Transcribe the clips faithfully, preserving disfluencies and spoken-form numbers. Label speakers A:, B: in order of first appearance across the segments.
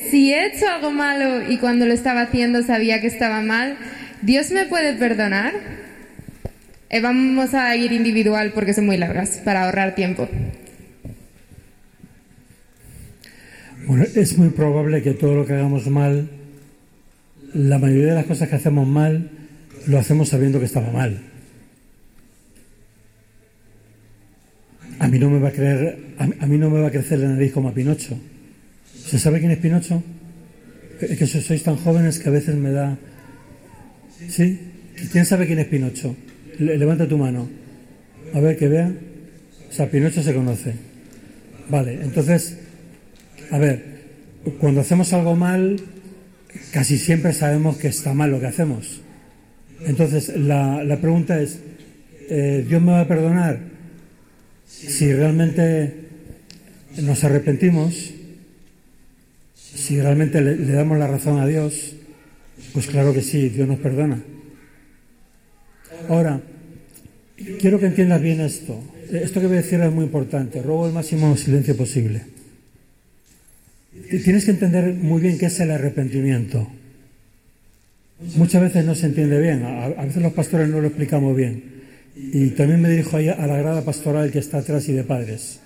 A: si he hecho algo malo y cuando lo estaba haciendo sabía que estaba mal, ¿Dios me puede perdonar? Eh, vamos a ir individual porque son muy largas, para ahorrar tiempo.
B: Bueno, es muy probable que todo lo que hagamos mal, la mayoría de las cosas que hacemos mal, lo hacemos sabiendo que estaba mal. A mí no me va a creer, a mí, a mí no me va a crecer la nariz como a Pinocho. ¿Se sabe quién es Pinocho? Es que sois tan jóvenes que a veces me da... ¿Sí? ¿Quién sabe quién es Pinocho? Le, levanta tu mano. A ver, que vea. O sea, Pinocho se conoce. Vale, entonces, a ver, cuando hacemos algo mal, casi siempre sabemos que está mal lo que hacemos. Entonces, la, la pregunta es, eh, ¿Dios me va a perdonar? Si realmente nos arrepentimos, si realmente le, le damos la razón a Dios, pues claro que sí, Dios nos perdona. Ahora, quiero que entiendas bien esto. Esto que voy a decir es muy importante. Ruego el máximo silencio posible. Tienes que entender muy bien qué es el arrepentimiento. Muchas veces no se entiende bien. A veces los pastores no lo explicamos bien. Y también me dirijo ahí a la grada pastoral que está atrás y de padres.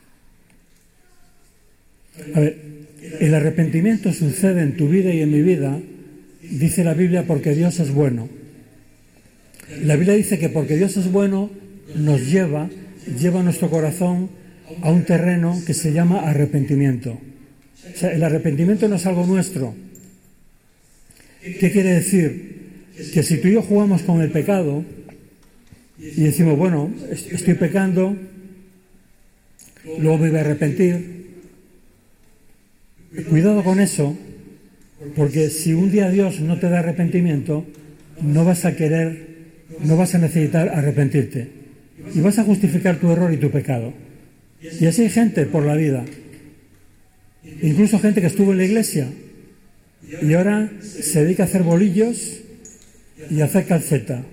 B: A ver, el arrepentimiento sucede en tu vida y en mi vida, dice la Biblia, porque Dios es bueno. La Biblia dice que porque Dios es bueno, nos lleva, lleva nuestro corazón a un terreno que se llama arrepentimiento. O sea, el arrepentimiento no es algo nuestro. ¿Qué quiere decir? Que si tú y yo jugamos con el pecado y decimos, bueno, estoy pecando, luego me voy a arrepentir. Cuidado con eso, porque si un día Dios no te da arrepentimiento, no vas a querer, no vas a necesitar arrepentirte. Y vas a justificar tu error y tu pecado. Y así hay gente por la vida. Incluso gente que estuvo en la iglesia y ahora se dedica a hacer bolillos y a hacer calceta.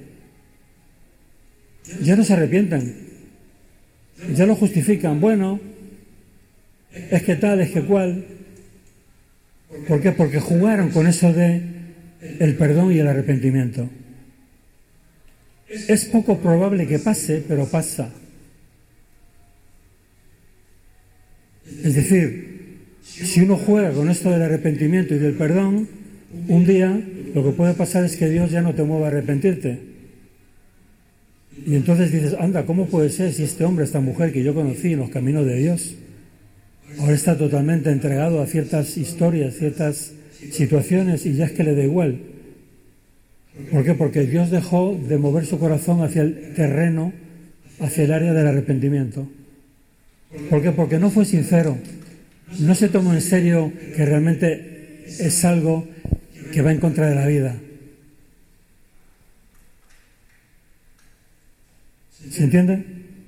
B: Ya no se arrepienten, ya lo justifican. Bueno, es que tal, es que cual. ¿Por qué? Porque jugaron con eso de el perdón y el arrepentimiento. Es poco probable que pase, pero pasa. Es decir, si uno juega con esto del arrepentimiento y del perdón, un día lo que puede pasar es que Dios ya no te mueva a arrepentirte. Y entonces dices, anda, ¿cómo puede ser si este hombre, esta mujer que yo conocí en los caminos de Dios, ahora está totalmente entregado a ciertas historias, ciertas situaciones y ya es que le da igual? ¿Por qué? Porque Dios dejó de mover su corazón hacia el terreno, hacia el área del arrepentimiento. ¿Por qué? Porque no fue sincero. No se tomó en serio que realmente es algo que va en contra de la vida. ¿Se entiende?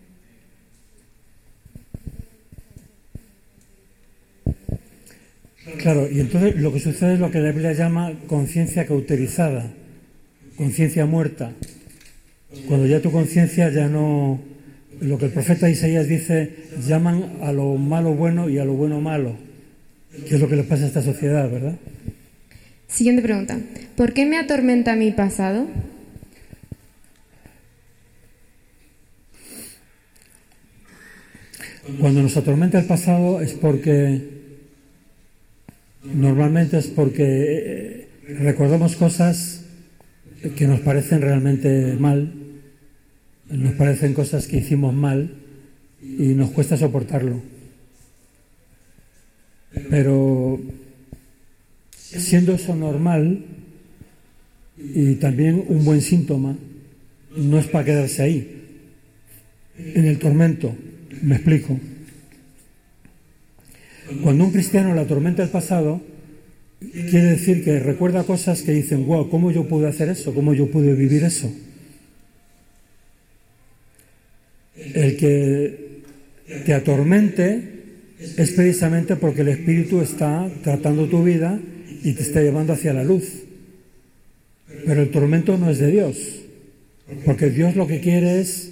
B: Claro, y entonces lo que sucede es lo que la Biblia llama conciencia cauterizada, conciencia muerta. Cuando ya tu conciencia ya no... Lo que el profeta Isaías dice, llaman a lo malo bueno y a lo bueno malo, que es lo que le pasa a esta sociedad, ¿verdad?
A: Siguiente pregunta. ¿Por qué me atormenta mi pasado?
B: Cuando nos atormenta el pasado es porque, normalmente es porque recordamos cosas que nos parecen realmente mal, nos parecen cosas que hicimos mal y nos cuesta soportarlo. Pero siendo eso normal y también un buen síntoma, no es para quedarse ahí, en el tormento. Me explico. Cuando un cristiano le atormenta el pasado, quiere decir que recuerda cosas que dicen, wow, ¿cómo yo pude hacer eso? ¿Cómo yo pude vivir eso? El que te atormente es precisamente porque el Espíritu está tratando tu vida y te está llevando hacia la luz. Pero el tormento no es de Dios, porque Dios lo que quiere es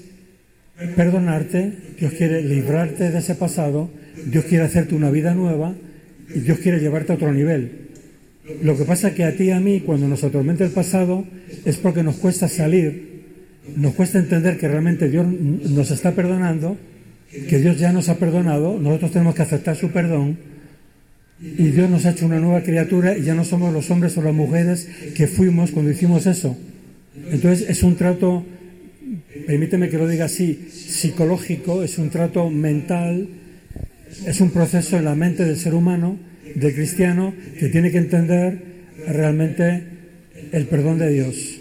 B: perdonarte, Dios quiere librarte de ese pasado, Dios quiere hacerte una vida nueva y Dios quiere llevarte a otro nivel. Lo que pasa es que a ti y a mí, cuando nos atormenta el pasado, es porque nos cuesta salir, nos cuesta entender que realmente Dios nos está perdonando, que Dios ya nos ha perdonado, nosotros tenemos que aceptar su perdón, y Dios nos ha hecho una nueva criatura y ya no somos los hombres o las mujeres que fuimos cuando hicimos eso. Entonces es un trato, permíteme que lo diga así, psicológico, es un trato mental, es un proceso en la mente del ser humano, del cristiano, que tiene que entender realmente el perdón de Dios.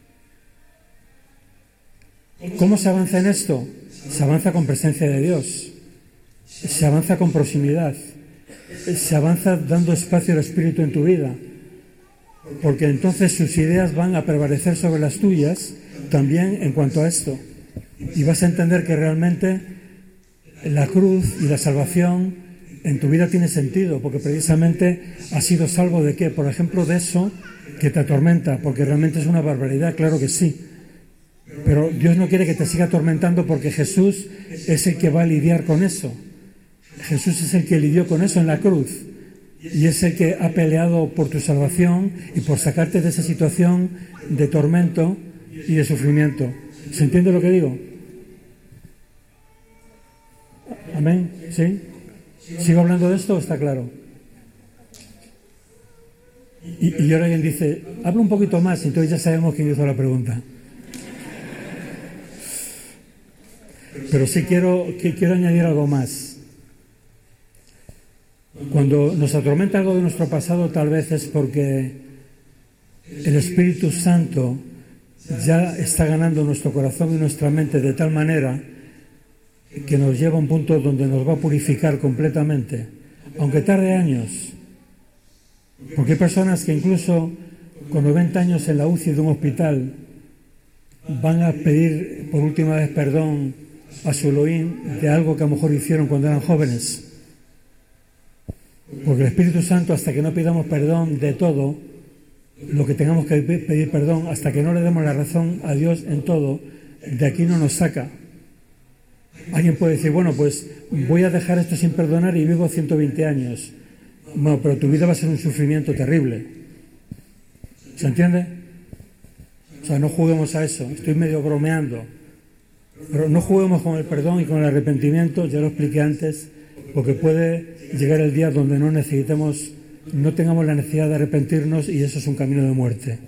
B: ¿Cómo se avanza en esto? Se avanza con presencia de Dios, se avanza con proximidad, se avanza dando espacio al Espíritu en tu vida, porque entonces sus ideas van a prevalecer sobre las tuyas también en cuanto a esto, y vas a entender que realmente la cruz y la salvación en tu vida tiene sentido, porque precisamente has sido salvo de qué, por ejemplo, de eso que te atormenta, porque realmente es una barbaridad, claro que sí. Pero Dios no quiere que te siga atormentando, porque Jesús es el que va a lidiar con eso. Jesús es el que lidió con eso en la cruz y es el que ha peleado por tu salvación y por sacarte de esa situación de tormento y de sufrimiento. ¿Se entiende lo que digo? ¿Amén? ¿Sí? ¿Sigo hablando de esto o está claro? Y, y ahora alguien dice, habla un poquito más, y entonces ya sabemos quién hizo la pregunta. Pero sí quiero, que, quiero añadir algo más. Cuando nos atormenta algo de nuestro pasado, tal vez es porque el Espíritu Santo ya está ganando nuestro corazón y nuestra mente de tal manera que nos lleva a un punto donde nos va a purificar completamente, aunque tarde años. Porque hay personas que incluso con noventa años en la U C I de un hospital van a pedir por última vez perdón a su Elohim de algo que a lo mejor hicieron cuando eran jóvenes. Porque el Espíritu Santo, hasta que no pidamos perdón de todo lo que tengamos que pedir perdón, hasta que no le demos la razón a Dios en todo, de aquí no nos saca. Alguien puede decir, bueno, pues voy a dejar esto sin perdonar y vivo ciento veinte años. Bueno, pero tu vida va a ser un sufrimiento terrible. ¿Se entiende? O sea, no juguemos a eso. Estoy medio bromeando. Pero no juguemos con el perdón y con el arrepentimiento, ya lo expliqué antes, porque puede llegar el día donde no necesitemos, no tengamos la necesidad de arrepentirnos y eso es un camino de muerte.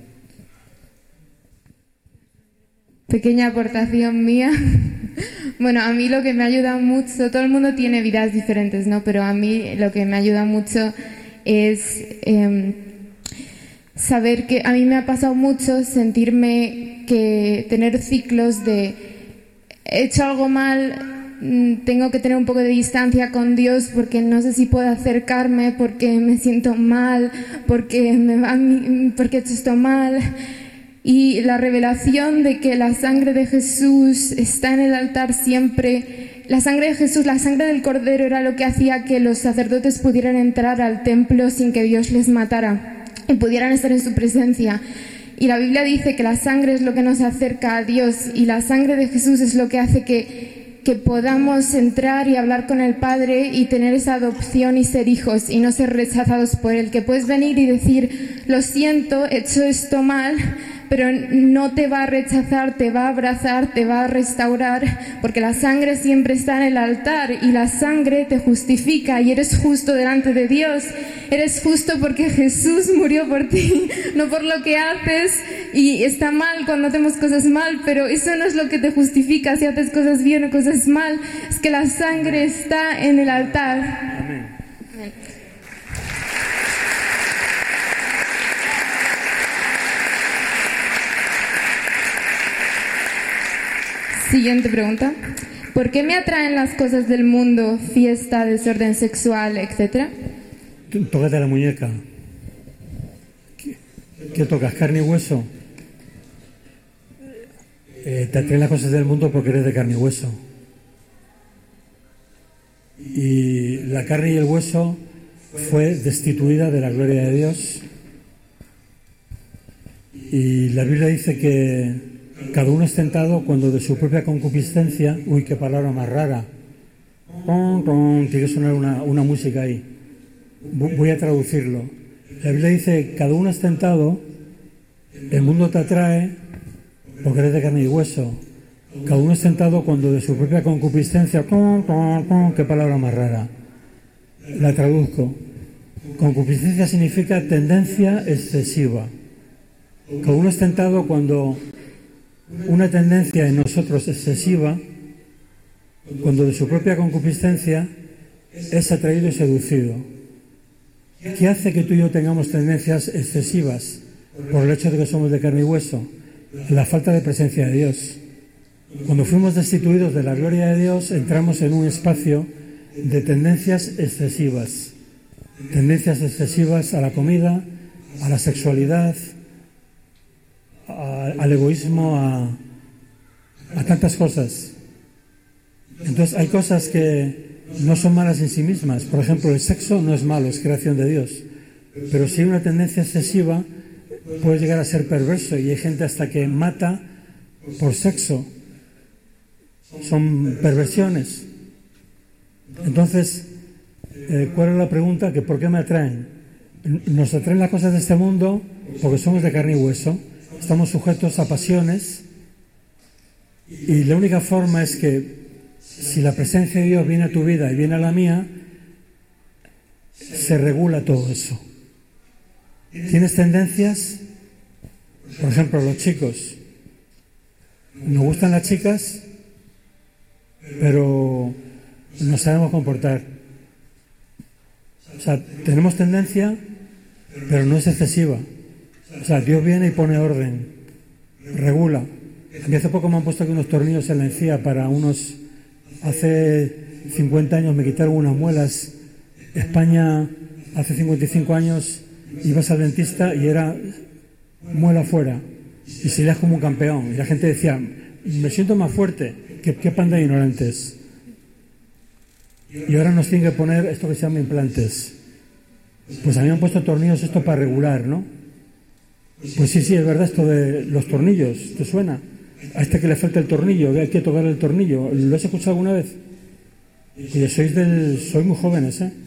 A: Pequeña aportación mía. Bueno, a mí lo que me ayuda mucho, todo el mundo tiene vidas diferentes, ¿no? Pero a mí lo que me ayuda mucho es eh, saber que a mí me ha pasado mucho sentirme que tener ciclos de he hecho algo mal, tengo que tener un poco de distancia con Dios porque no sé si puedo acercarme, porque me siento mal, porque me va, porque he hecho esto mal. Y la revelación de que la sangre de Jesús está en el altar siempre, la sangre de Jesús, la sangre del Cordero era lo que hacía que los sacerdotes pudieran entrar al templo sin que Dios les matara y pudieran estar en su presencia. Y la Biblia dice que la sangre es lo que nos acerca a Dios y la sangre de Jesús es lo que hace que, que podamos entrar y hablar con el Padre y tener esa adopción y ser hijos y no ser rechazados por Él. Que puedes venir y decir, lo siento, he hecho esto mal, pero no te va a rechazar, te va a abrazar, te va a restaurar, porque la sangre siempre está en el altar y la sangre te justifica y eres justo delante de Dios. Eres justo porque Jesús murió por ti, no por lo que haces. Y está mal cuando hacemos cosas mal, pero eso no es lo que te justifica si haces cosas bien o cosas mal. Es que la sangre está en el altar. Amén. Amén. Siguiente pregunta. ¿Por qué me atraen las cosas del mundo, fiesta, desorden sexual, etcétera?
B: Tócate la muñeca. ¿Qué, qué tocas? ¿Carne y hueso? Eh, te atraen las cosas del mundo porque eres de carne y hueso. Y la carne y el hueso fue destituida de la gloria de Dios. Y la Biblia dice que cada uno es tentado cuando de su propia concupiscencia, uy, qué palabra más rara, tiene que sonar una, una música ahí. Voy a traducirlo. La Biblia dice, cada uno es tentado, el mundo te atrae porque eres de carne y hueso. Cada uno es tentado cuando de su propia concupiscencia, qué palabra más rara, la traduzco. Concupiscencia significa tendencia excesiva. Cada uno es tentado cuando una tendencia en nosotros excesiva, cuando de su propia concupiscencia es atraído y seducido. ¿Qué hace que tú y yo tengamos tendencias excesivas por el hecho de que somos de carne y hueso? La falta de presencia de Dios. Cuando fuimos destituidos de la gloria de Dios, entramos en un espacio de tendencias excesivas. Tendencias excesivas a la comida, a la sexualidad, a, al egoísmo, a, a tantas cosas. Entonces hay cosas que no son malas en sí mismas. Por ejemplo, el sexo no es malo, es creación de Dios. Pero si hay una tendencia excesiva, puede llegar a ser perverso, y hay gente hasta que mata por sexo. Son perversiones. Entonces, eh, ¿cuál es la pregunta? Que ¿por qué me atraen? Nos atraen las cosas de este mundo porque somos de carne y hueso, estamos sujetos a pasiones, y la única forma es que si la presencia de Dios viene a tu vida y viene a la mía, se regula todo eso. ¿Tienes tendencias? Por ejemplo, los chicos. Nos gustan las chicas, pero no sabemos comportar. O sea, tenemos tendencia, pero no es excesiva. O sea, Dios viene y pone orden, regula. A mí hace poco me han puesto aquí unos tornillos en la encía para unos... Hace cincuenta años me quitaron unas muelas. España, hace cincuenta y cinco años, ibas al dentista y era muela fuera. Y salías como un campeón. Y la gente decía, me siento más fuerte. ¿Qué, qué panda de ignorantes? Y ahora nos tienen que poner esto que se llama implantes. Pues a mí me han puesto tornillos esto para regular, ¿no? Pues sí, sí, es verdad esto de los tornillos. ¿Te suena? A este que le falta el tornillo, que hay que tocar el tornillo. ¿Lo has escuchado alguna vez? Oye, sois, del, sois muy jóvenes, ¿eh?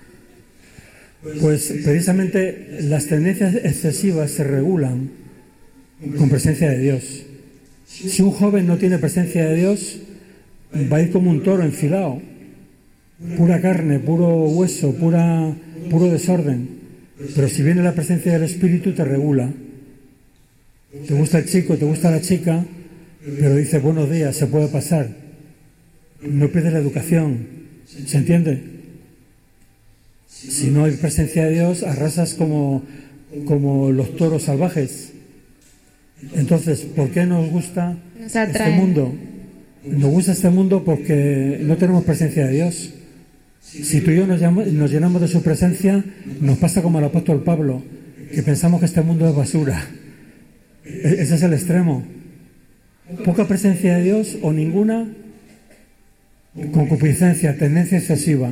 B: Pues precisamente las tendencias excesivas se regulan con presencia de Dios. Si un joven no tiene presencia de Dios, va a ir como un toro enfilado. Pura carne, puro hueso, pura, puro desorden. Pero si viene la presencia del Espíritu, te regula. Te gusta el chico, te gusta la chica, pero dice buenos días, se puede pasar. No pierdes la educación. ¿Se entiende? Si no hay presencia de Dios, arrasas como, como los toros salvajes. Entonces, ¿por qué nos gusta este mundo? Nos gusta este mundo porque no tenemos presencia de Dios. Si tú y yo nos, llamamos, nos llenamos de su presencia, nos pasa como al apóstol Pablo, que pensamos que este mundo es basura. Ese es el extremo. Poca presencia de Dios o ninguna, concupiscencia, tendencia excesiva.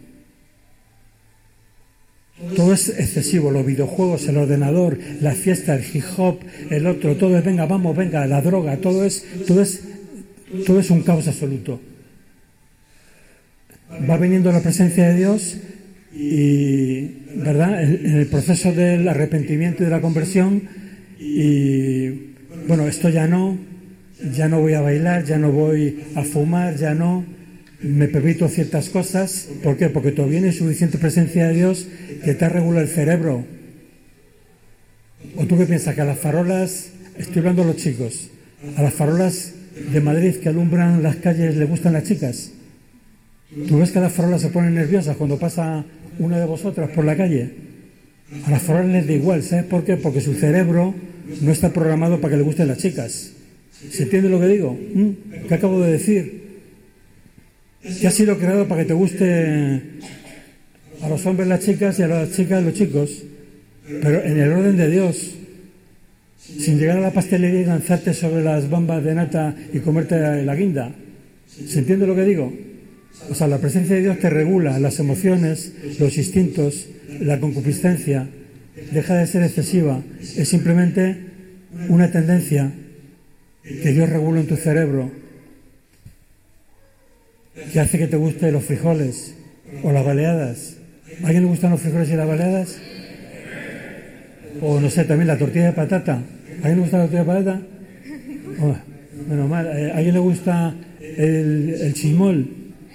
B: Todo es excesivo, los videojuegos, el ordenador, la fiesta, el hip hop, el otro, todo es venga, vamos, venga, la droga, todo es, todo es, todo es un caos absoluto. Va viniendo la presencia de Dios y, ¿verdad?, en el proceso del arrepentimiento y de la conversión, y bueno, esto ya no, ya no voy a bailar, ya no voy a fumar, ya no, me permito ciertas cosas. ¿Por qué? Porque todavía no hay suficiente presencia de Dios que te regula el cerebro. ¿O tú qué piensas? Que a las farolas, estoy hablando a los chicos, a las farolas de Madrid que alumbran las calles les gustan las chicas? ¿Tú ves que a las farolas se ponen nerviosas cuando pasa una de vosotras por la calle? A las farolas les da igual, ¿sabes por qué? Porque su cerebro no está programado para que le gusten las chicas. ¿Se entiende lo que digo? ¿Mm? ¿Qué acabo de decir? Que ha sido creado para que te guste a los hombres las chicas y a las chicas los chicos, pero en el orden de Dios, sin llegar a la pastelería y lanzarte sobre las bambas de nata y comerte la guinda. ¿Se entiende lo que digo? O sea, la presencia de Dios te regula las emociones, los instintos, la concupiscencia, deja de ser excesiva, es simplemente una tendencia que Dios regula en tu cerebro, que hace que te gusten los frijoles o las baleadas. ¿A alguien le gustan los frijoles y las baleadas? O no sé, también la tortilla de patata. ¿A alguien le gusta la tortilla de patata? Oh, menos mal. ¿A alguien le gusta el, el chismol?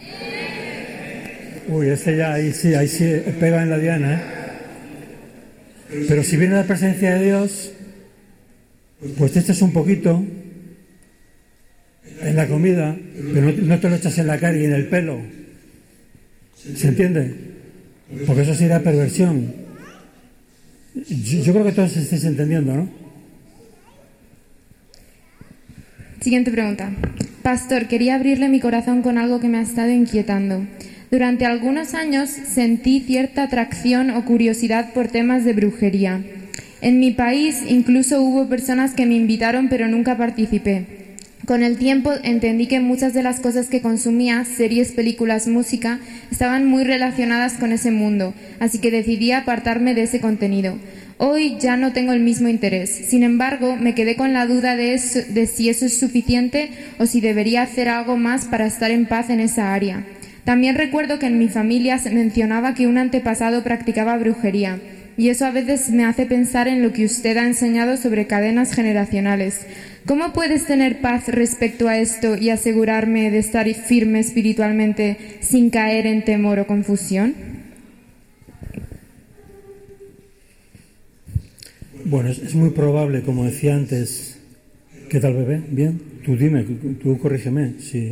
B: Uy, este ya ahí sí, ahí sí pega en la diana, ¿eh? Pero si viene la presencia de Dios, pues te echas un poquito en la comida, pero no, no te lo echas en la cara y en el pelo. ¿Se entiende? Porque eso sería perversión. Yo, yo creo que todos estáis entendiendo, ¿no?
A: Siguiente pregunta. Pastor, quería abrirle mi corazón con algo que me ha estado inquietando. Durante algunos años sentí cierta atracción o curiosidad por temas de brujería. En mi país incluso hubo personas que me invitaron, pero nunca participé. Con el tiempo entendí que muchas de las cosas que consumía, series, películas, música, estaban muy relacionadas con ese mundo, así que decidí apartarme de ese contenido. Hoy ya no tengo el mismo interés. Sin embargo, me quedé con la duda de, eso, de si eso es suficiente o si debería hacer algo más para estar en paz en esa área. También recuerdo que en mi familia se mencionaba que un antepasado practicaba brujería, y eso a veces me hace pensar en lo que usted ha enseñado sobre cadenas generacionales. ¿Cómo puedes tener paz respecto a esto y asegurarme de estar firme espiritualmente sin caer en temor o confusión?
B: Bueno, es, es muy probable, como decía antes. ¿Qué tal, bebé? ¿Bien? Tú dime, tú corrígeme. Sí.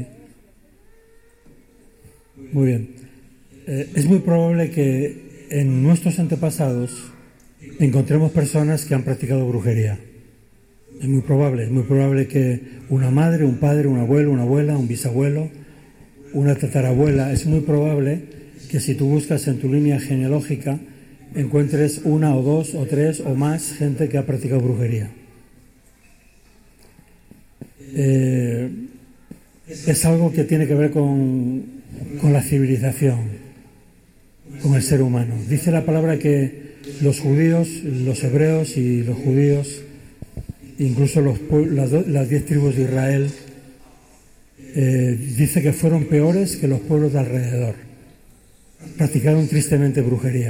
B: Muy bien. Eh, es muy probable que en nuestros antepasados encontremos personas que han practicado brujería. Es muy probable, es muy probable que una madre, un padre, un abuelo, una abuela, un bisabuelo, una tatarabuela, es muy probable que si tú buscas en tu línea genealógica encuentres una o dos o tres o más gente que ha practicado brujería. Eh, es algo que tiene que ver con, con la civilización, con el ser humano. Dice la palabra que los judíos, los hebreos y los judíos, incluso los, las, las diez tribus de Israel, eh, dice que fueron peores que los pueblos de alrededor. Practicaron tristemente brujería.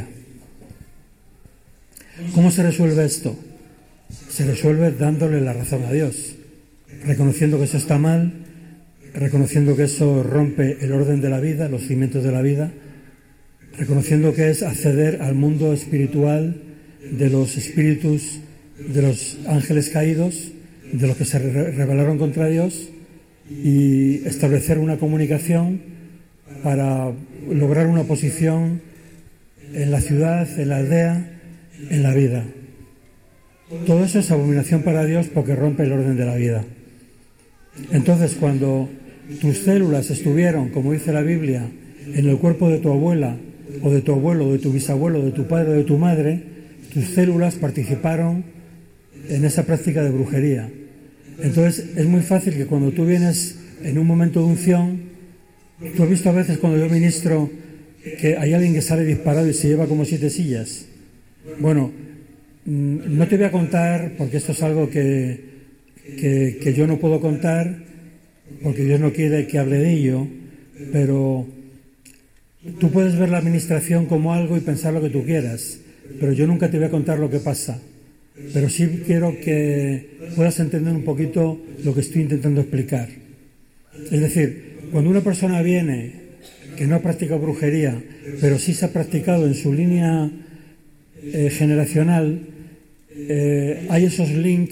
B: ¿Cómo se resuelve esto? Se resuelve dándole la razón a Dios, reconociendo que eso está mal, reconociendo que eso rompe el orden de la vida, los cimientos de la vida, reconociendo que es acceder al mundo espiritual de los espíritus, de los ángeles caídos, de los que se re- rebelaron contra Dios, y establecer una comunicación para lograr una posición en la ciudad, en la aldea, en la vida. Todo eso es abominación para Dios porque rompe el orden de la vida. Entonces, cuando tus células estuvieron, como dice la Biblia, en el cuerpo de tu abuela, o de tu abuelo, o de tu bisabuelo, de tu padre o de tu madre, tus células participaron en esa práctica de brujería. Entonces, es muy fácil que cuando tú vienes en un momento de unción, tú has visto a veces cuando yo ministro que hay alguien que sale disparado y se lleva como siete sillas. Bueno, no te voy a contar, porque esto es algo que, que, que yo no puedo contar, porque Dios no quiere que hable de ello, pero tú puedes ver la administración como algo y pensar lo que tú quieras, pero yo nunca te voy a contar lo que pasa. Pero sí quiero que puedas entender un poquito lo que estoy intentando explicar. Es decir, cuando una persona viene que no ha practicado brujería, pero sí se ha practicado en su línea eh, generacional, eh, hay esos links,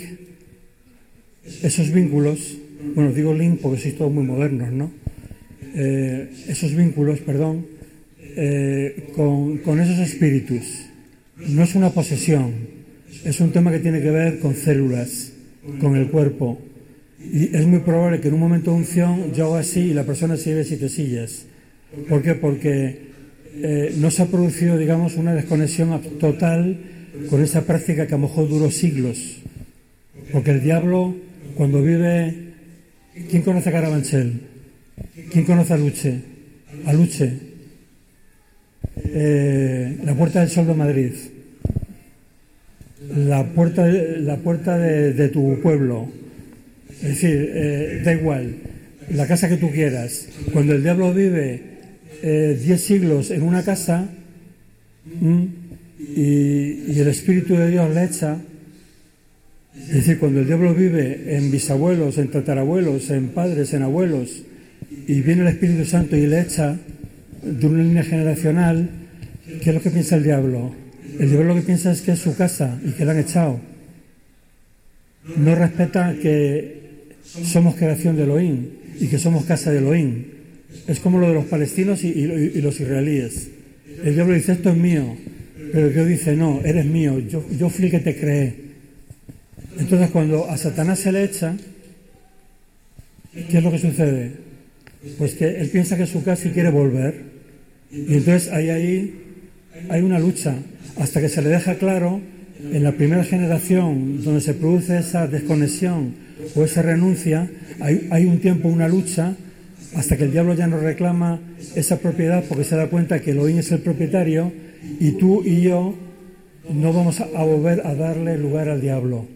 B: esos vínculos, bueno, digo link porque sois todos muy modernos, ¿no? Eh, esos vínculos, perdón, eh, con, con esos espíritus. No es una posesión, es un tema que tiene que ver con células, con el cuerpo. Y es muy probable que en un momento de unción yo hago así y la persona se lleve siete sillas. ¿Por qué? Porque eh, no se ha producido, digamos, una desconexión total con esa práctica que a lo mejor duró siglos. Porque el diablo, cuando vive... ¿Quién conoce a Carabanchel? ¿Quién conoce a Luche? A Luche. Eh, la Puerta del Sol de Madrid. La puerta, de, la puerta de, de tu pueblo. Es decir, eh, da igual, la casa que tú quieras. Cuando el diablo vive eh, diez siglos en una casa, ¿Mm? y, y el Espíritu de Dios le echa. Es decir, cuando el diablo vive en bisabuelos, en tatarabuelos, en padres, en abuelos, y viene el Espíritu Santo y le echa de una línea generacional, ¿qué es lo que piensa el diablo? El diablo lo que piensa es que es su casa y que la han echado. No respeta que somos creación de Elohim y que somos casa de Elohim. Es como lo de los palestinos y, y, y los israelíes. El diablo dice, esto es mío, pero Dios dice, no, eres mío, yo, yo fui el que te creé. Entonces, cuando a Satanás se le echa, ¿qué es lo que sucede? Pues que él piensa que es su casa y quiere volver. Y entonces ahí, ahí hay una lucha, hasta que se le deja claro, en la primera generación, donde se produce esa desconexión o esa renuncia, hay, hay un tiempo, una lucha, hasta que el diablo ya no reclama esa propiedad, porque se da cuenta que Elohim es el propietario, y tú y yo no vamos a, a volver a darle lugar al diablo.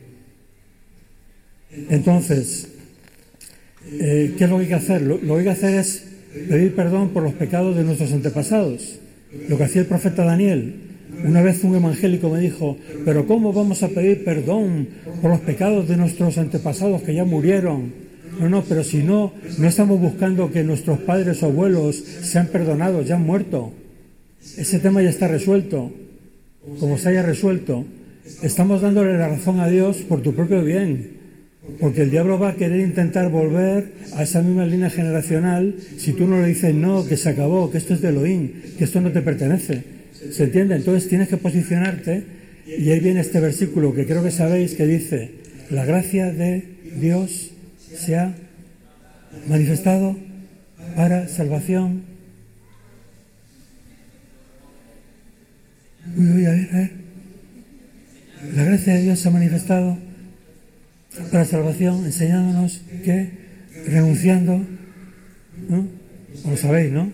B: Entonces, eh, ¿qué es lo que hay que hacer? Lo, lo que hay que hacer es pedir perdón por los pecados de nuestros antepasados. Lo que hacía el profeta Daniel. Una vez un evangélico me dijo, pero ¿cómo vamos a pedir perdón por los pecados de nuestros antepasados que ya murieron? No, no, pero si no, no estamos buscando que nuestros padres o abuelos sean perdonados, ya han muerto. Ese tema ya está resuelto. Como se haya resuelto, estamos dándole la razón a Dios por tu propio bien. Porque el diablo va a querer intentar volver a esa misma línea generacional si tú no le dices no, que se acabó, que esto es de Elohim, que esto no te pertenece. ¿Se entiende? Entonces tienes que posicionarte, y ahí viene este versículo que creo que sabéis, que dice, la gracia de Dios se ha manifestado para salvación. Uy, uy, a ver, a ver. La gracia de Dios se ha manifestado para salvación, enseñándonos que renunciando, ¿no? Como sabéis, ¿no?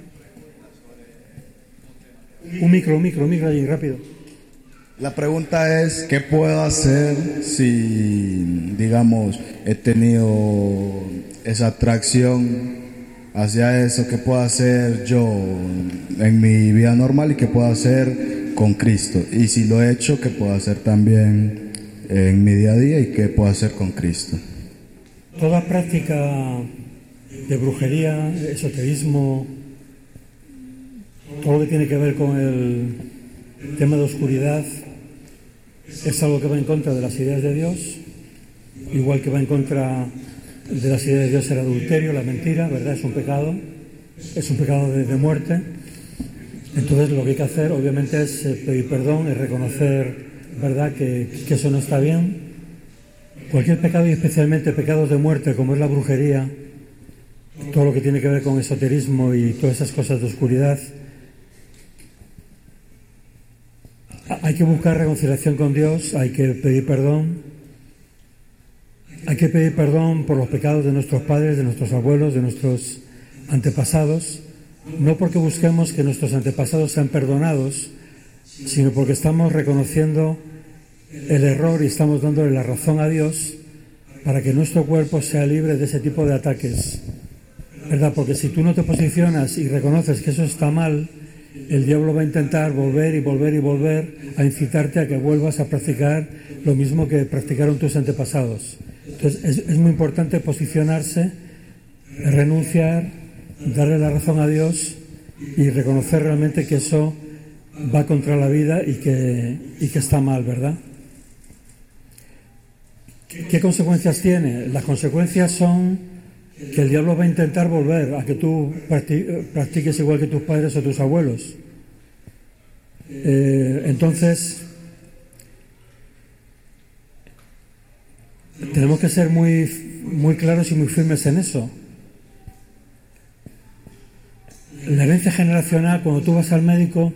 B: Un micro, un micro, un micro allí, rápido.
C: La pregunta es, ¿qué puedo hacer si, digamos, he tenido esa atracción hacia eso? ¿Qué puedo hacer yo en mi vida normal y qué puedo hacer con Cristo? Y si lo he hecho, ¿qué puedo hacer también en mi día a día y qué puedo hacer con Cristo?
B: Toda práctica de brujería, esoterismo, todo lo que tiene que ver con el tema de oscuridad, es algo que va en contra de las ideas de Dios, igual que va en contra de las ideas de Dios el adulterio, la mentira, ¿verdad? Es un pecado, es un pecado de, de muerte. Entonces lo que hay que hacer, obviamente, es pedir perdón, es reconocer, ¿verdad?, que, que eso no está bien. Cualquier pecado, y especialmente pecados de muerte, como es la brujería, todo lo que tiene que ver con esoterismo y todas esas cosas de oscuridad, hay que buscar reconciliación con Dios, hay que pedir perdón, hay que pedir perdón por los pecados de nuestros padres, de nuestros abuelos, de nuestros antepasados, no porque busquemos que nuestros antepasados sean perdonados, sino porque estamos reconociendo el error y estamos dándole la razón a Dios para que nuestro cuerpo sea libre de ese tipo de ataques, ¿verdad? Porque si tú no te posicionas y reconoces que eso está mal, el diablo va a intentar volver y volver y volver a incitarte a que vuelvas a practicar lo mismo que practicaron tus antepasados. Entonces es, es muy importante posicionarse, renunciar, darle la razón a Dios y reconocer realmente que eso va contra la vida y que, y que está mal, ¿verdad? ¿Qué consecuencias tiene? Las consecuencias son que el diablo va a intentar volver a que tú practiques igual que tus padres o tus abuelos. Eh, entonces, tenemos que ser muy, muy claros y muy firmes en eso. La herencia generacional, cuando tú vas al médico,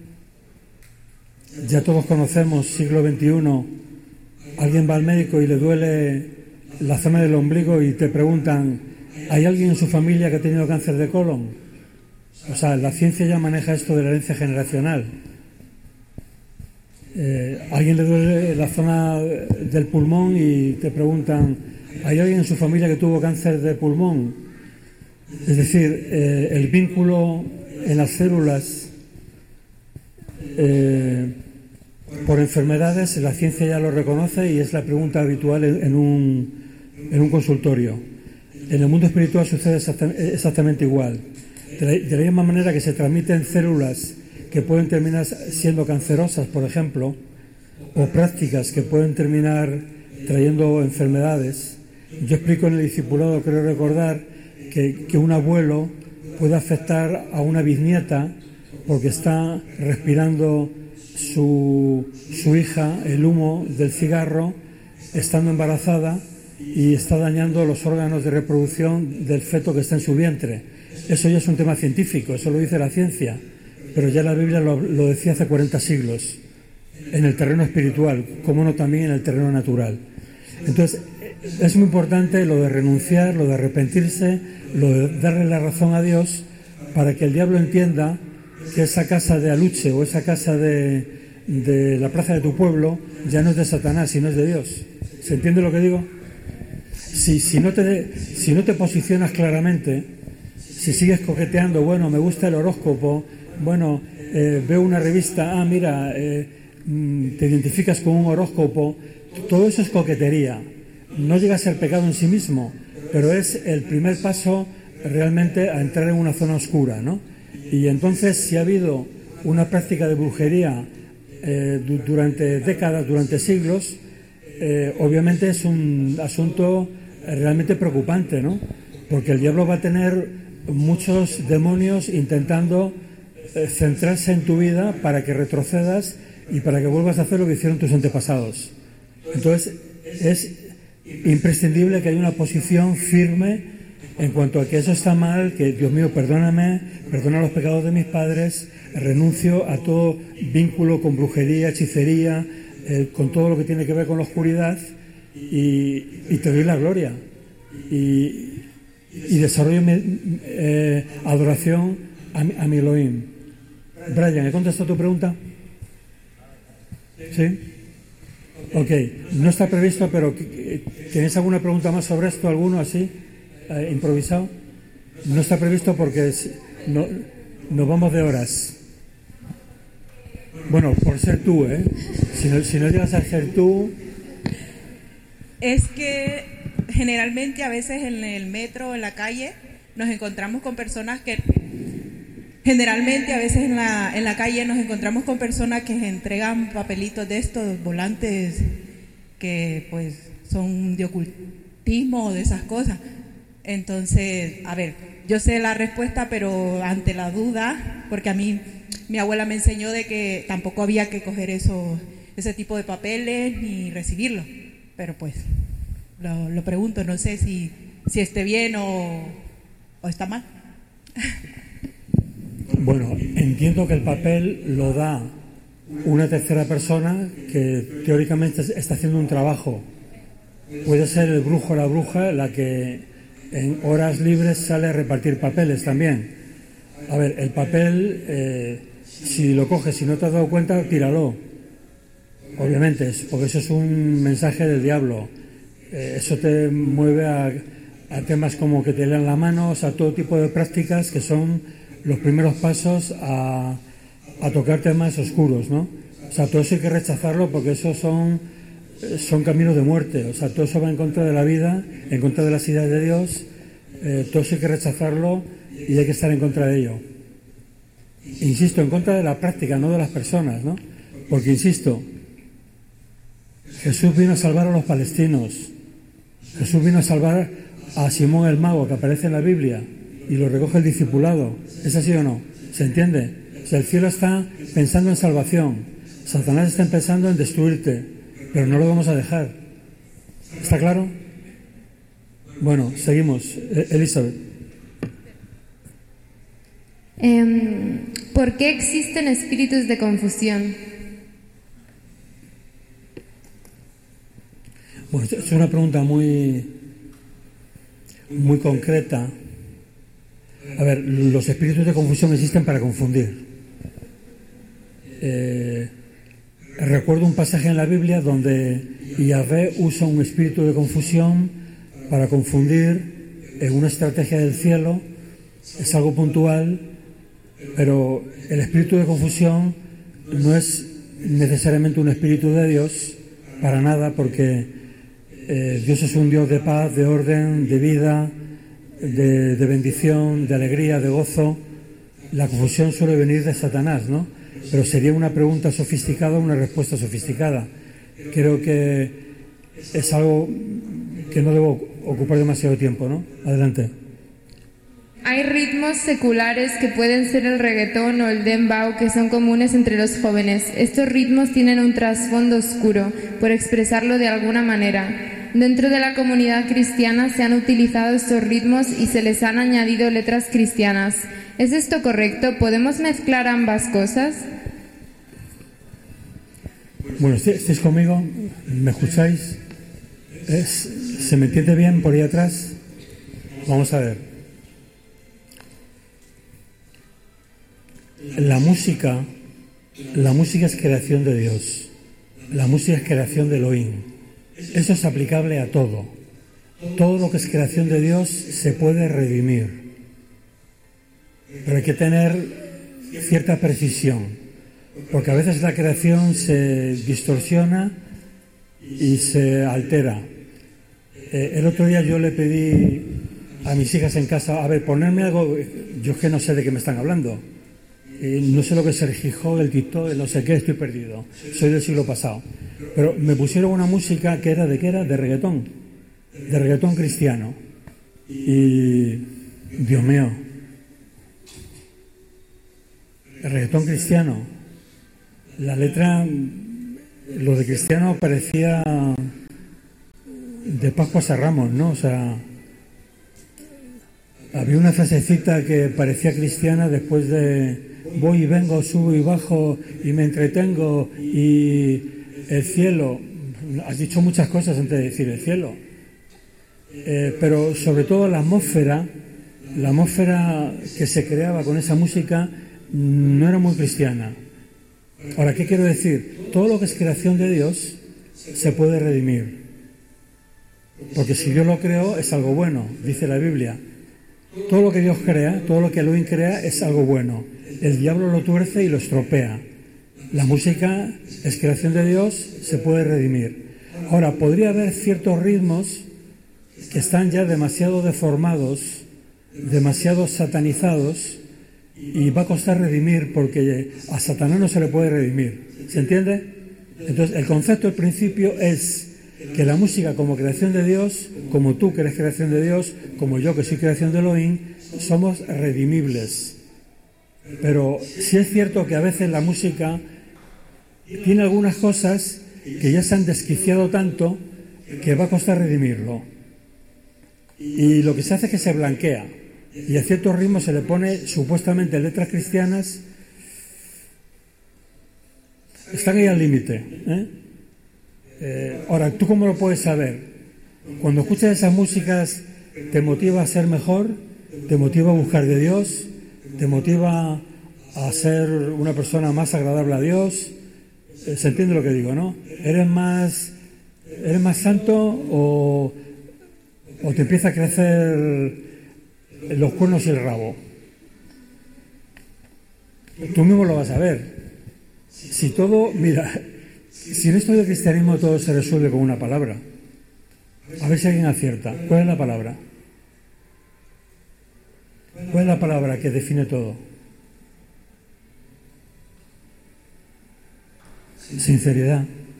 B: ya todos conocemos, siglo veintiuno, alguien va al médico y le duele la zona del ombligo y te preguntan, ¿hay alguien en su familia que ha tenido cáncer de colon? O sea, la ciencia ya maneja esto de la herencia generacional. Eh, ¿a alguien le duele la zona del pulmón y te preguntan, ¿hay alguien en su familia que tuvo cáncer de pulmón? Es decir, eh, el vínculo en las células eh, por enfermedades, la ciencia ya lo reconoce y es la pregunta habitual en, en, un, en un consultorio. En el mundo espiritual sucede exactamente igual. De la, de la misma manera que se transmiten células que pueden terminar siendo cancerosas, por ejemplo, o prácticas que pueden terminar trayendo enfermedades. Yo explico en el discipulado, creo recordar, que, que un abuelo puede afectar a una bisnieta porque está respirando su, su hija el humo del cigarro, estando embarazada, y está dañando los órganos de reproducción del feto que está en su vientre. Eso ya es un tema científico, eso lo dice la ciencia, pero ya la Biblia lo, lo decía hace cuarenta siglos, en el terreno espiritual, como no también en el terreno natural. Entonces, es muy importante lo de renunciar, lo de arrepentirse, lo de darle la razón a Dios, para que el diablo entienda que esa casa de Aluche o esa casa de, de la plaza de tu pueblo ya no es de Satanás, sino es de Dios. ¿Se entiende lo que digo? Si, si, no te, si no te posicionas claramente, si sigues coqueteando, bueno, me gusta el horóscopo, bueno, eh, veo una revista, ah, mira, eh, te identificas con un horóscopo, todo eso es coquetería. No llega a ser pecado en sí mismo, pero es el primer paso realmente a entrar en una zona oscura, ¿no? Y entonces, si ha habido una práctica de brujería eh, durante décadas, durante siglos, eh, obviamente es un asunto realmente preocupante, ¿no? Porque el diablo va a tener muchos demonios intentando eh, centrarse en tu vida para que retrocedas y para que vuelvas a hacer lo que hicieron tus antepasados. Entonces, es imprescindible que haya una posición firme en cuanto a que eso está mal, que Dios mío, perdóname, perdona los pecados de mis padres, renuncio a todo vínculo con brujería, hechicería, eh, con todo lo que tiene que ver con la oscuridad, y, y te doy la gloria. Y, y desarrollo mi eh, adoración a mi, a mi Elohim. Brian, ¿he contestado tu pregunta? ¿Sí? Ok, no está previsto, pero ¿tenéis alguna pregunta más sobre esto? ¿Alguno así? Eh, improvisado. No está previsto porque es, no, nos vamos de horas. Bueno, por ser tú, ¿eh? Si no, si no llegas a ser tú...
D: Es que generalmente a veces en el metro o en la calle nos encontramos con personas que... Generalmente a veces en la, en la calle nos encontramos con personas que entregan papelitos de estos, volantes que pues son de ocultismo o de esas cosas. Entonces, a ver, yo sé la respuesta, pero ante la duda, porque a mí mi abuela me enseñó de que tampoco había que coger eso, ese tipo de papeles ni recibirlo. Pero pues, lo, lo pregunto, no sé si, si esté bien o, o está mal.
B: Bueno, entiendo que el papel lo da una tercera persona que teóricamente está haciendo un trabajo. Puede ser el brujo o la bruja la que en horas libres sale a repartir papeles también. A ver, el papel, eh, si lo coges, si no te has dado cuenta, tíralo. Obviamente, porque eso es un mensaje del diablo. Eh, eso te mueve a, a temas como que te lean la mano, o sea, todo tipo de prácticas que son los primeros pasos a, a tocar temas oscuros, ¿no? O sea, todo eso hay que rechazarlo porque esos son, son caminos de muerte. O sea, todo eso va en contra de la vida, en contra de las ideas de Dios. Eh, todo eso hay que rechazarlo y hay que estar en contra de ello. Insisto, en contra de la práctica, no de las personas, ¿no? Porque, insisto, Jesús vino a salvar a los palestinos. Jesús vino a salvar a Simón el Mago, que aparece en la Biblia, y lo recoge el discipulado. ¿Es así o no? ¿Se entiende? O sea, el cielo está pensando en salvación. Satanás está pensando en destruirte, pero no lo vamos a dejar. ¿Está claro? Bueno, seguimos. Elizabeth.
A: Eh, ¿Por qué existen espíritus de confusión?
B: Bueno, es una pregunta muy, muy concreta. A ver, los espíritus de confusión existen para confundir. Eh, recuerdo un pasaje en la Biblia donde Yahvé usa un espíritu de confusión para confundir en una estrategia del cielo. Es algo puntual, pero el espíritu de confusión no es necesariamente un espíritu de Dios, para nada, porque eh, Dios es un Dios de paz, de orden, de vida, de, de bendición, de alegría, de gozo. La confusión suele venir de Satanás, ¿no? Pero sería una pregunta sofisticada, una respuesta sofisticada. Creo que es algo que no debo ocupar demasiado tiempo, ¿no? Adelante.
A: Hay ritmos seculares que pueden ser el reggaetón o el dembow que son comunes entre los jóvenes. Estos ritmos tienen un trasfondo oscuro, por expresarlo de alguna manera. Dentro de la comunidad cristiana se han utilizado estos ritmos y se les han añadido letras cristianas. ¿Es esto correcto? ¿Podemos mezclar ambas cosas?
B: Bueno, ¿estáis conmigo? ¿Me escucháis? ¿Es, ¿Se me entiende bien por ahí atrás? Vamos a ver. La música, la música es creación de Dios. La música es creación de Elohim. Eso es aplicable a todo. Todo lo que es creación de Dios se puede redimir. Pero hay que tener cierta precisión, porque a veces la creación se distorsiona y se altera. Eh, el otro día yo le pedí a mis hijas en casa, a ver, ponerme algo, yo es que no sé de qué me están hablando. Eh, no sé lo que es el hip hop, el TikTok, el no sé qué, estoy perdido. Soy del siglo pasado. Pero me pusieron una música que era de qué era, de reggaetón, de reggaetón cristiano. Y Dios mío, el reggaetón cristiano, la letra, lo de cristiano parecía de Pascuas a Ramos, ¿no? O sea, había una frasecita que parecía cristiana después de voy y vengo, subo y bajo y me entretengo y el cielo. Has dicho muchas cosas antes de decir el cielo. Eh, pero sobre todo la atmósfera, la atmósfera que se creaba con esa música no era muy cristiana. Ahora, ¿qué quiero decir? Todo lo que es creación de Dios se puede redimir. Porque si Dios lo creó es algo bueno, dice la Biblia. Todo lo que Dios crea, todo lo que Elohim crea es algo bueno. El diablo lo tuerce y lo estropea. La música es creación de Dios, se puede redimir. Ahora, podría haber ciertos ritmos que están ya demasiado deformados, demasiado satanizados, y va a costar redimir porque a Satanás no se le puede redimir. ¿Se entiende? Entonces, el concepto, el principio es que la música como creación de Dios, como tú que eres creación de Dios, como yo que soy creación de Elohim, somos redimibles. Pero sí es cierto que a veces la música tiene algunas cosas que ya se han desquiciado tanto que va a costar redimirlo. Y lo que se hace es que se blanquea. Y a ciertos ritmos se le pone supuestamente letras cristianas. Están ahí al límite, ¿eh? Eh, ahora, ¿tú cómo lo puedes saber? Cuando escuchas esas músicas, ¿te motiva a ser mejor? ¿Te motiva a buscar de Dios? ¿Te motiva a ser una persona más agradable a Dios? Eh, ¿Se entiende lo que digo, no? ¿Eres más, eres más santo o, o te empieza a crecer los cuernos y el rabo? Tú mismo lo vas a ver. Si todo, mira... Si en esto del cristianismo todo se resuelve con una palabra, a ver si alguien acierta. ¿Cuál es la palabra? ¿Cuál es la palabra que define todo? Sinceridad.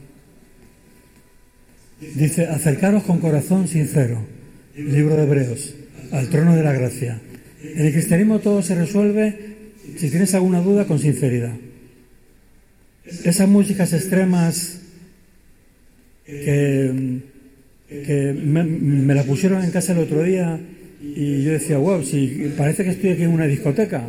B: Dice, acercaros con corazón sincero, libro de Hebreos, al trono de la gracia. En el cristianismo todo se resuelve, si tienes alguna duda, con sinceridad. Esas músicas extremas que, que me, me la pusieron en casa el otro día y yo decía, wow, si parece que estoy aquí en una discoteca.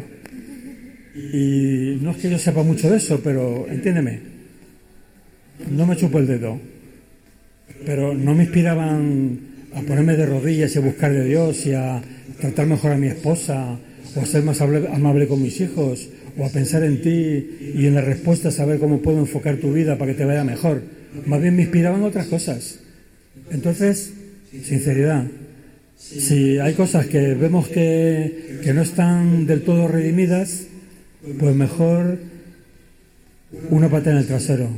B: Y no es que yo sepa mucho de eso, pero entiéndeme, no me chupo el dedo, pero no me inspiraban a ponerme de rodillas y a buscar de Dios y a tratar mejor a mi esposa o a ser más amable con mis hijos, o a pensar en ti y en la respuesta saber cómo puedo enfocar tu vida para que te vaya mejor. Más bien me inspiraban otras cosas. Entonces, sinceridad. Si hay cosas que vemos que, que no están del todo redimidas, pues mejor una pata en el trasero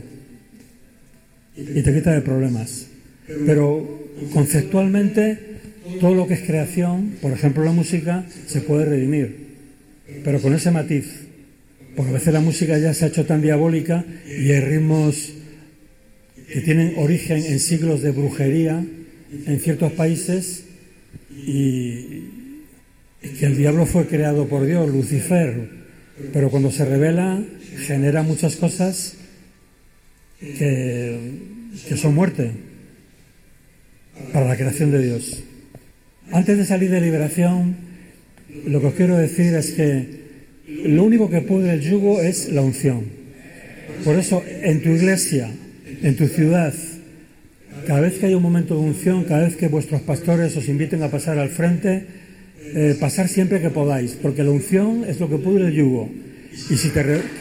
B: y te quita de problemas. Pero conceptualmente todo lo que es creación, por ejemplo la música, se puede redimir, pero con ese matiz, porque a veces la música ya se ha hecho tan diabólica y hay ritmos que tienen origen en siglos de brujería en ciertos países y que el diablo fue creado por Dios, Lucifer, pero cuando se revela genera muchas cosas que, que son muerte para la creación de Dios. Antes de salir de liberación, lo que os quiero decir es que lo único que pudre el yugo es la unción. Por eso, en tu iglesia, en tu ciudad, cada vez que hay un momento de unción, cada vez que vuestros pastores os inviten a pasar al frente, eh, pasar siempre que podáis, porque la unción es lo que pudre el yugo. Y si te re...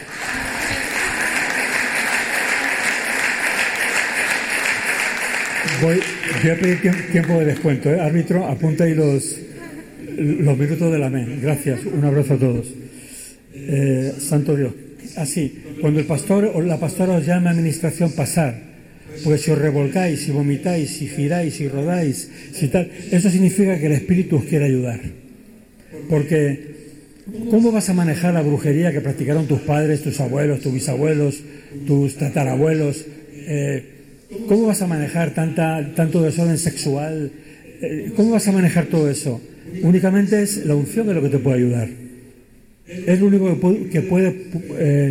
B: Voy, voy a pedir tiempo de descuento, ¿eh? Árbitro, apunta ahí los, los minutos del amén. Gracias, un abrazo a todos. Eh, Santo Dios. Así, cuando el pastor o la pastora os llame a administración, pasar. Porque si os revolcáis, si vomitáis, si giráis, si rodáis, si tal, eso significa que el Espíritu os quiere ayudar. Porque, ¿cómo vas a manejar la brujería que practicaron tus padres, tus abuelos, tus bisabuelos, tus tatarabuelos? Eh, ¿Cómo vas a manejar tanta, tanto desorden sexual? Eh, ¿Cómo vas a manejar todo eso? Únicamente es la unción de lo que te puede ayudar. Es lo único que puede, que puede eh,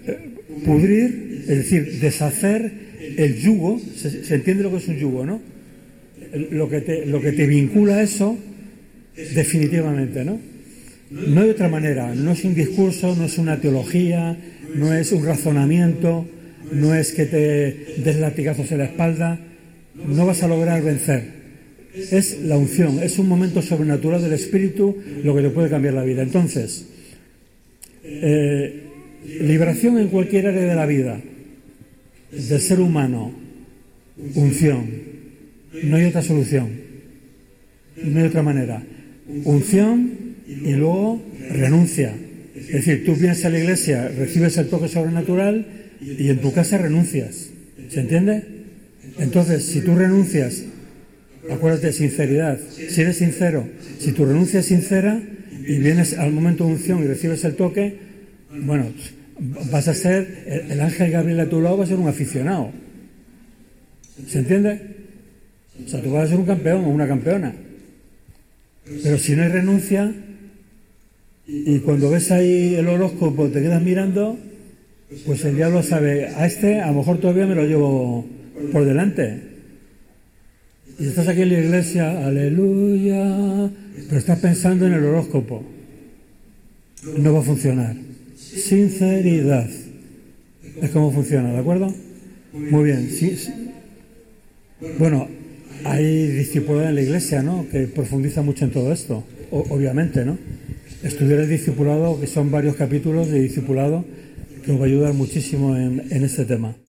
B: pudrir, es decir, deshacer el yugo. Se, se entiende lo que es un yugo, ¿no? Lo que te, lo que te vincula a eso, definitivamente, ¿no? No hay otra manera. No es un discurso, no es una teología, no es un razonamiento, no es que te des latigazos en la espalda. No vas a lograr vencer. Es la unción, es un momento sobrenatural del Espíritu lo que te puede cambiar la vida. Entonces, eh, liberación en cualquier área de la vida, del ser humano, unción. No hay otra solución, no hay otra manera. Unción y luego renuncia. Es decir, tú vienes a la iglesia, recibes el toque sobrenatural y en tu casa renuncias. ¿Se entiende? Entonces, si tú renuncias, acuérdate de sinceridad. Si eres sincero, si tu renuncia es sincera y vienes al momento de unción y recibes el toque, bueno, vas a ser, el, el ángel Gabriel a tu lado va a ser un aficionado. ¿Se entiende? O sea, tú vas a ser un campeón o una campeona. Pero si no hay renuncia y cuando ves ahí el horóscopo te quedas mirando, pues el diablo sabe, a este a lo mejor todavía me lo llevo por delante. Y estás aquí en la iglesia, aleluya, pero estás pensando en el horóscopo. No va a funcionar. Sinceridad. Es como funciona, ¿de acuerdo? Muy bien. Sí, sí. Bueno, hay discipulado en la iglesia, ¿no?, que profundiza mucho en todo esto, o, obviamente, ¿no? Estudiar el discipulado, que son varios capítulos de discipulado, que os va a ayudar muchísimo en, en este tema.